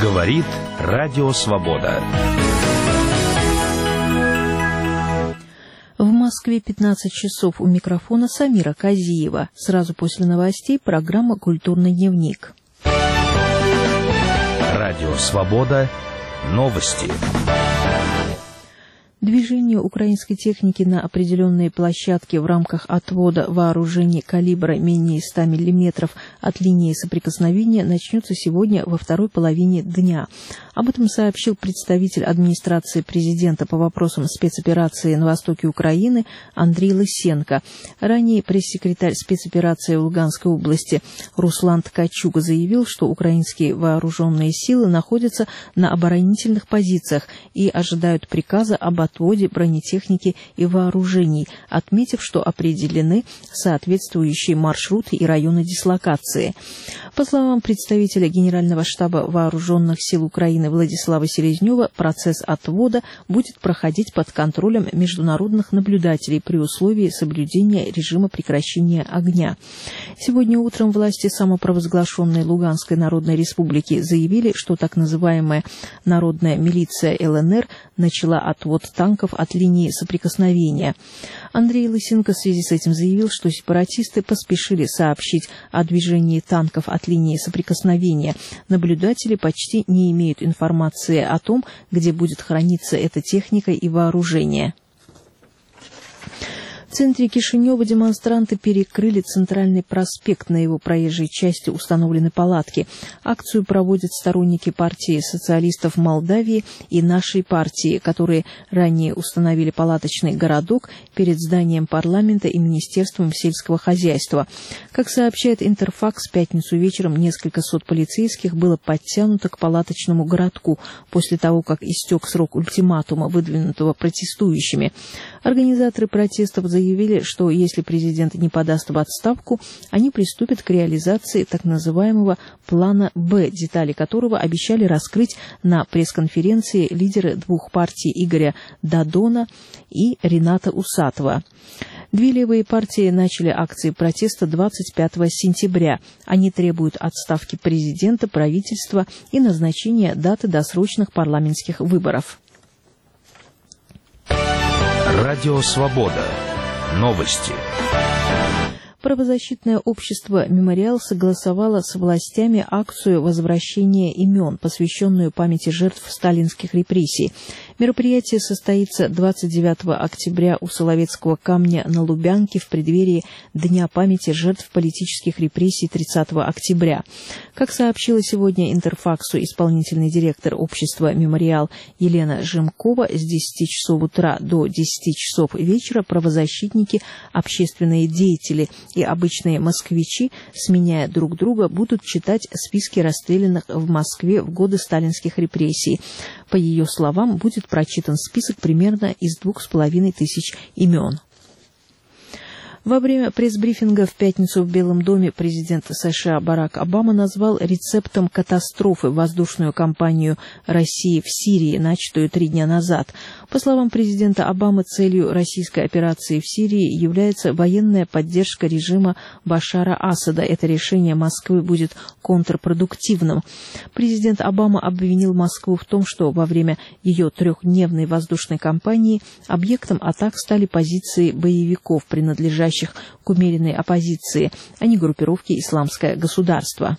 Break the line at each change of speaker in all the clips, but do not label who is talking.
Говорит Радио Свобода.
В Москве 15 часов. У микрофона Самира Казиева. Сразу после новостей программа «Культурный дневник».
Радио Свобода. Новости.
Движение украинской техники на определенные площадки в рамках отвода вооружений калибра менее 100 мм от линии соприкосновения начнется сегодня во второй половине дня. Об этом сообщил представитель администрации президента по вопросам спецоперации на востоке Украины Андрей Лысенко. Ранее пресс-секретарь спецоперации в Луганской области Руслан Ткачук заявил, что украинские вооруженные силы находятся на оборонительных позициях и ожидают приказа об отводе бронетехники и вооружений, отметив, что определены соответствующие маршруты и районы дислокации. По словам представителя Генерального штаба Вооруженных сил Украины Владислава Селезнева, процесс отвода будет проходить под контролем международных наблюдателей при условии соблюдения режима прекращения огня. Сегодня утром власти самопровозглашенной Луганской Народной Республики заявили, что так называемая народная милиция ЛНР начала отвод танков от линии соприкосновения. Андрей Лысенко в связи с этим заявил, что сепаратисты поспешили сообщить о движении танков от линии соприкосновения. Наблюдатели почти не имеют информации о том, где будет храниться эта техника и вооружение. В центре Кишинева демонстранты перекрыли центральный проспект. На его проезжей части установлены палатки. Акцию проводят сторонники партии социалистов Молдавии и нашей партии, которые ранее установили палаточный городок перед зданием парламента и Министерством сельского хозяйства. Как сообщает Интерфакс, в пятницу вечером несколько сот полицейских было подтянуто к палаточному городку после того, как истек срок ультиматума, выдвинутого протестующими. Организаторы протестов заявили, что если президент не подаст в отставку, они приступят к реализации так называемого плана «Б», детали которого обещали раскрыть на пресс-конференции лидеры двух партий Игоря Дадона и Рената Усатова. Две левые партии начали акции протеста 25 сентября. Они требуют отставки президента, правительства и назначения даты досрочных парламентских выборов.
Радио Свобода. Новости.
Правозащитное общество «Мемориал» согласовало с властями акцию возвращения имен, посвященную памяти жертв сталинских репрессий. Мероприятие состоится 29 октября у Соловецкого камня на Лубянке в преддверии Дня памяти жертв политических репрессий 30 октября. Как сообщила сегодня Интерфаксу исполнительный директор общества «Мемориал» Елена Жемкова, с 10 часов утра до 10 часов вечера правозащитники, общественные деятели и обычные москвичи, сменяя друг друга, будут читать списки расстрелянных в Москве в годы сталинских репрессий. По ее словам, будет прочитан список примерно из 2500 имен. Во время пресс-брифинга в пятницу в Белом доме президент США Барак Обама назвал рецептом катастрофы воздушную кампанию России в Сирии, начатую 3 дня назад. По словам президента Обамы, целью российской операции в Сирии является военная поддержка режима Башара Асада. Это решение Москвы будет контрпродуктивным. Президент Обама обвинил Москву в том, что во время ее 3-дневной воздушной кампании объектом атак стали позиции боевиков, принадлежащих к умеренной оппозиции, а не группировки «Исламское государство».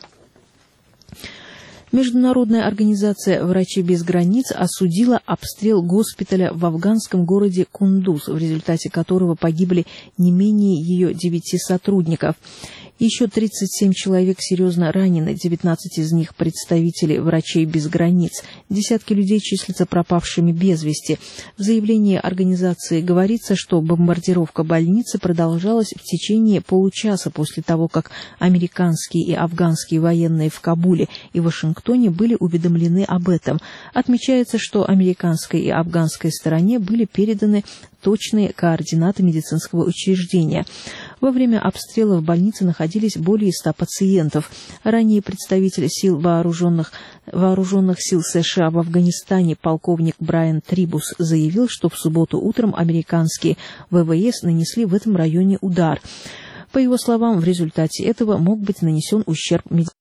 Международная организация «Врачи без границ» осудила обстрел госпиталя в афганском городе Кундуз, в результате которого погибли не менее ее 9 сотрудников. Еще 37 человек серьезно ранены, 19 из них представители «Врачей без границ». Десятки людей числятся пропавшими без вести. В заявлении организации говорится, что бомбардировка больницы продолжалась в течение получаса после того, как американские и афганские военные в Кабуле и Вашингтоне были уведомлены об этом. Отмечается, что американской и афганской стороне были переданы точные координаты медицинского учреждения. Во время обстрела в больнице находились более 100 пациентов. Ранее представитель сил вооруженных сил США в Афганистане полковник Брайан Трибус заявил, что в субботу утром американские ВВС нанесли в этом районе удар. По его словам, в результате этого мог быть нанесен ущерб медицине.